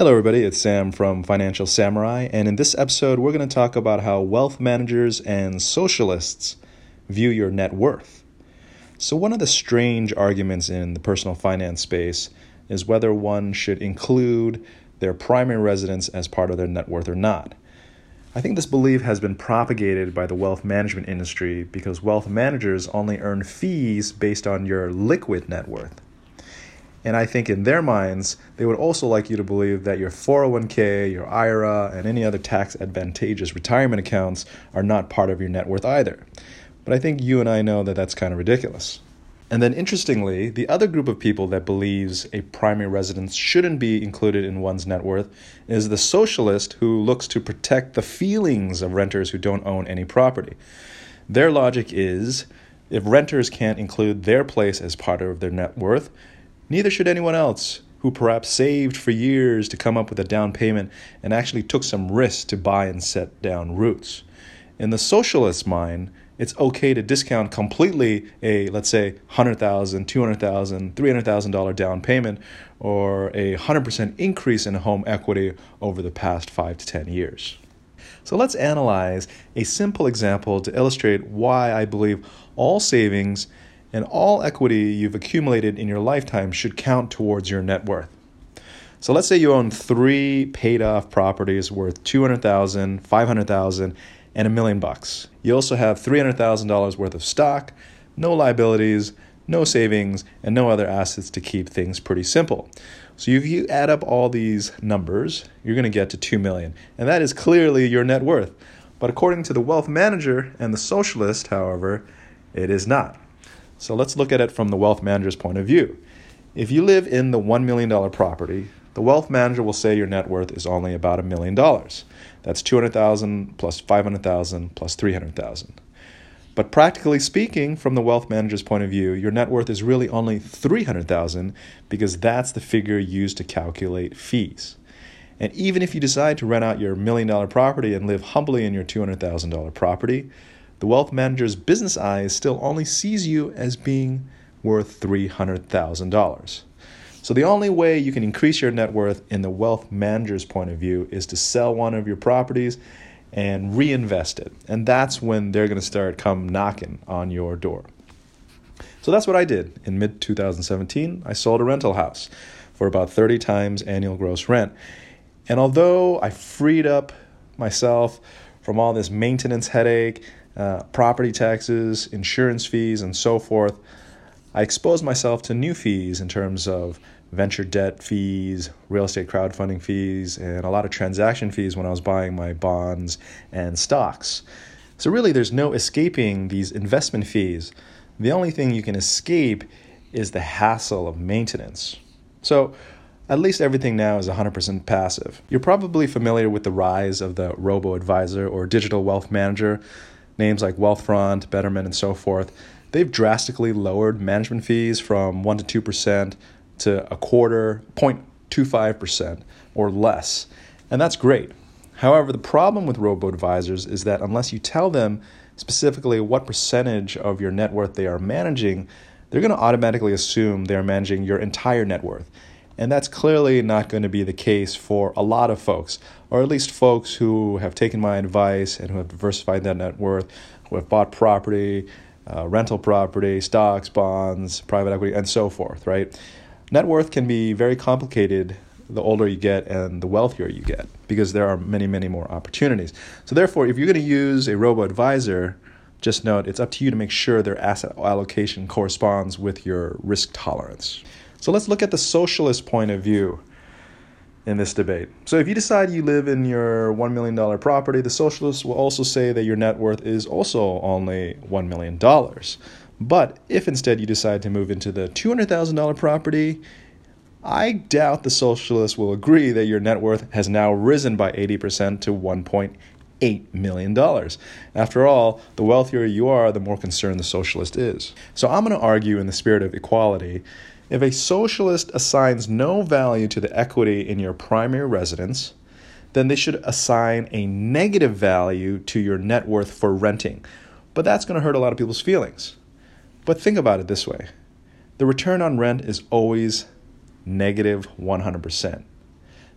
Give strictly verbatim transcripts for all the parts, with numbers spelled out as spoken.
Hello everybody, it's Sam from Financial Samurai, and in this episode we're going to talk about how wealth managers and socialists view your net worth. So one of the strange arguments in the personal finance space is whether one should include their primary residence as part of their net worth or not. I think this belief has been propagated by the wealth management industry because wealth managers only earn fees based on your liquid net worth. And I think in their minds, they would also like you to believe that your four oh one k, your I R A, and any other tax advantageous retirement accounts are not part of your net worth either. But I think you and I know that that's kind of ridiculous. And then interestingly, the other group of people that believes a primary residence shouldn't be included in one's net worth is the socialist who looks to protect the feelings of renters who don't own any property. Their logic is, if renters can't include their place as part of their net worth, neither should anyone else who perhaps saved for years to come up with a down payment and actually took some risk to buy and set down roots. In the socialist's mind, it's okay to discount completely a, let's say, one hundred thousand dollars, two hundred thousand dollars, three hundred thousand dollars down payment or a one hundred percent increase in home equity over the past five to ten years. So let's analyze a simple example to illustrate why I believe all savings and all equity you've accumulated in your lifetime should count towards your net worth. So let's say you own three paid-off properties worth two hundred thousand dollars, five hundred thousand dollars, and a million bucks. You also have three hundred thousand dollars worth of stock, no liabilities, no savings, and no other assets to keep things pretty simple. So if you add up all these numbers, you're going to get to two million dollars, and that is clearly your net worth. But according to the wealth manager and the socialist, however, it is not. So let's look at it from the wealth manager's point of view. If you live in the one million dollars property, the wealth manager will say your net worth is only about a million dollars. That's two hundred thousand dollars plus five hundred thousand dollars plus three hundred thousand dollars. But practically speaking, from the wealth manager's point of view, your net worth is really only three hundred thousand dollars because that's the figure used to calculate fees. And even if you decide to rent out your million dollar property and live humbly in your two hundred thousand dollars property, the wealth manager's business eyes still only sees you as being worth three hundred thousand dollars. So the only way you can increase your net worth in the wealth manager's point of view is to sell one of your properties and reinvest it. And that's when they're going to start come knocking on your door. So that's what I did. In mid twenty seventeen, I sold a rental house for about thirty times annual gross rent. And although I freed up myself from all this maintenance headache, Uh, property taxes, insurance fees, and so forth, I exposed myself to new fees in terms of venture debt fees, real estate crowdfunding fees, and a lot of transaction fees when I was buying my bonds and stocks. So really, there's no escaping these investment fees. The only thing you can escape is the hassle of maintenance. So at least everything now is one hundred percent passive. You're probably familiar with the rise of the robo-advisor or digital wealth manager. Names like Wealthfront, Betterment, and so forth, they've drastically lowered management fees from one to two percent to a quarter, zero point two five percent or less. And that's great. However, the problem with robo-advisors is that unless you tell them specifically what percentage of your net worth they are managing, they're going to automatically assume they're managing your entire net worth. And that's clearly not going to be the case for a lot of folks, or at least folks who have taken my advice and who have diversified their net worth, who have bought property, uh, rental property, stocks, bonds, private equity, and so forth, right? Net worth can be very complicated the older you get and the wealthier you get because there are many, many more opportunities. So therefore, if you're going to use a robo-advisor, just note it's up to you to make sure their asset allocation corresponds with your risk tolerance. So let's look at the socialist point of view in this debate. So if you decide you live in your one million dollars property, the socialists will also say that your net worth is also only one million dollars. But if instead you decide to move into the two hundred thousand dollars property, I doubt the socialists will agree that your net worth has now risen by eighty percent to one point eight million dollars. After all, the wealthier you are, the more concerned the socialist is. So I'm going to argue in the spirit of equality. If a socialist assigns no value to the equity in your primary residence, then they should assign a negative value to your net worth for renting. But that's going to hurt a lot of people's feelings. But think about it this way. The return on rent is always negative one hundred percent.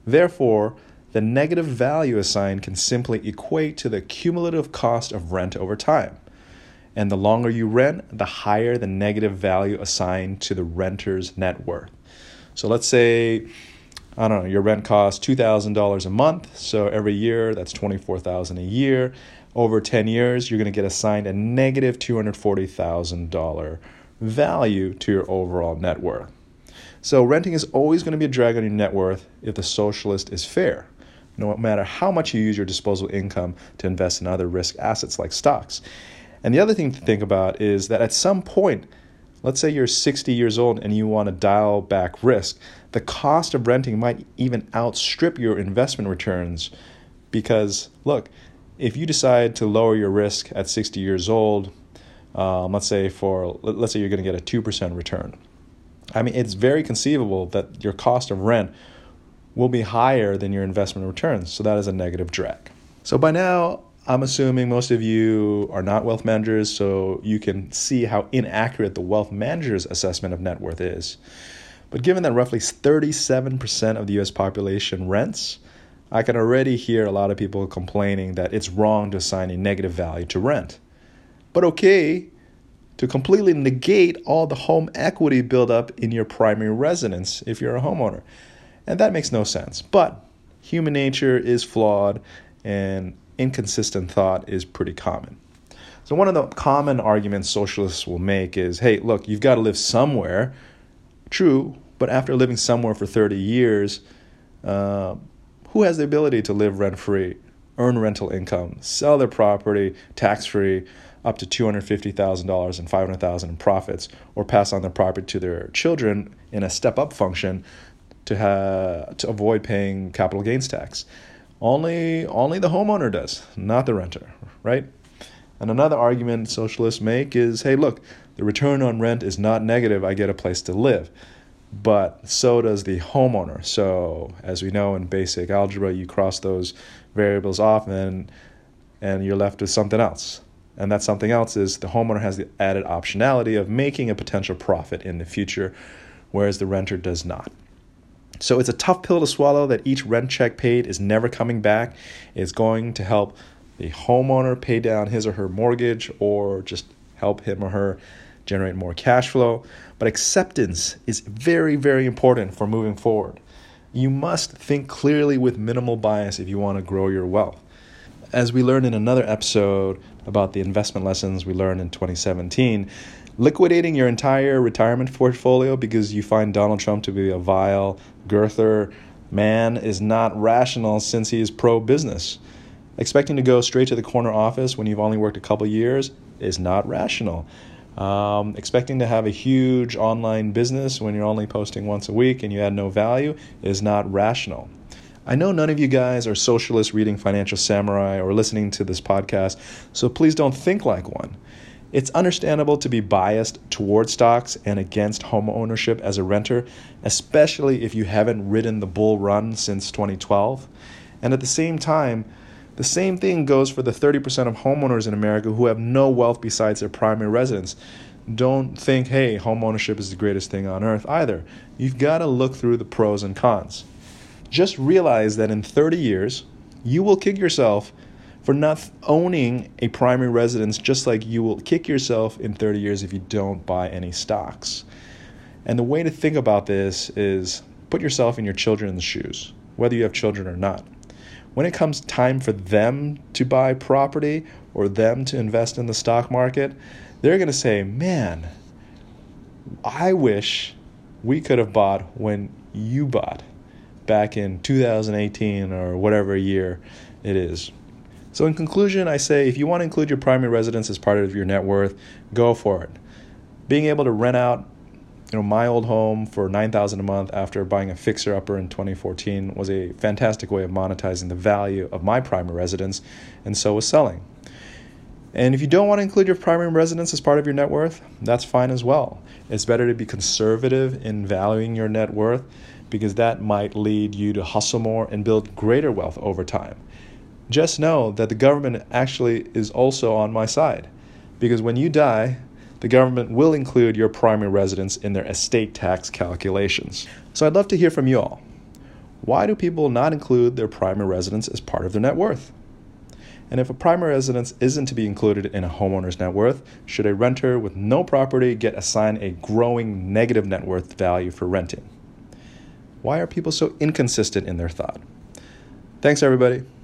Therefore, the negative value assigned can simply equate to the cumulative cost of rent over time. And the longer you rent, the higher the negative value assigned to the renter's net worth. So let's say, I don't know, your rent costs two thousand dollars a month. So every year, that's twenty-four thousand dollars a year. Over ten years, you're going to get assigned a negative two hundred forty thousand dollars value to your overall net worth. So renting is always going to be a drag on your net worth if the socialist is fair, no matter how much you use your disposable income to invest in other risk assets like stocks. And the other thing to think about is that at some point, let's say you're sixty years old and you want to dial back risk, the cost of renting might even outstrip your investment returns because, look, if you decide to lower your risk at sixty years old, um, let's say for let's say you're going to get a two percent return. I mean, it's very conceivable that your cost of rent will be higher than your investment returns. So that is a negative drag. So by now, I'm assuming most of you are not wealth managers, so you can see how inaccurate the wealth manager's assessment of net worth is. But given that roughly thirty-seven percent of the U S population rents, I can already hear a lot of people complaining that it's wrong to assign a negative value to rent. But okay to completely negate all the home equity buildup in your primary residence if you're a homeowner. And that makes no sense. But human nature is flawed and inconsistent thought is pretty common. So one of the common arguments socialists will make is, hey, look, you've got to live somewhere. True, but after living somewhere for thirty years, uh, who has the ability to live rent-free, earn rental income, sell their property tax-free up to two hundred fifty thousand dollars and five hundred thousand dollars in profits, or pass on their property to their children in a step-up function to, ha- to avoid paying capital gains tax? Only, only the homeowner does, not the renter, right? And another argument socialists make is, hey, look, the return on rent is not negative. I get a place to live. But so does the homeowner. So as we know in basic algebra, you cross those variables off and, and you're left with something else. And that something else is the homeowner has the added optionality of making a potential profit in the future, whereas the renter does not. So it's a tough pill to swallow that each rent check paid is never coming back. It's going to help the homeowner pay down his or her mortgage or just help him or her generate more cash flow. But acceptance is very, very important for moving forward. You must think clearly with minimal bias if you want to grow your wealth. As we learned in another episode about the investment lessons we learned in twenty seventeen, liquidating your entire retirement portfolio because you find Donald Trump to be a vile, girther man is not rational since he is pro-business. Expecting to go straight to the corner office when you've only worked a couple years is not rational. Um, expecting to have a huge online business when you're only posting once a week and you add no value is not rational. I know none of you guys are socialists reading Financial Samurai or listening to this podcast, so please don't think like one. It's understandable to be biased toward stocks and against home ownership as a renter, especially if you haven't ridden the bull run since twenty twelve. And at the same time, the same thing goes for the thirty percent of homeowners in America who have no wealth besides their primary residence. Don't think, hey, home ownership is the greatest thing on earth either. You've got to look through the pros and cons. Just realize that in thirty years, you will kick yourself for not owning a primary residence, just like you will kick yourself in thirty years if you don't buy any stocks. And the way to think about this is put yourself in your children's shoes, whether you have children or not. When it comes time for them to buy property or them to invest in the stock market, they're going to say, man, I wish we could have bought when you bought back in two thousand eighteen or whatever year it is. So in conclusion, I say if you want to include your primary residence as part of your net worth, go for it. Being able to rent out, you know, my old home for nine thousand dollars a month after buying a fixer-upper in twenty fourteen was a fantastic way of monetizing the value of my primary residence, and so was selling. And if you don't want to include your primary residence as part of your net worth, that's fine as well. It's better to be conservative in valuing your net worth because that might lead you to hustle more and build greater wealth over time. Just know that the government actually is also on my side, because when you die, the government will include your primary residence in their estate tax calculations. So I'd love to hear from you all. Why do people not include their primary residence as part of their net worth? And if a primary residence isn't to be included in a homeowner's net worth, should a renter with no property get assigned a growing negative net worth value for renting? Why are people so inconsistent in their thought? Thanks, everybody.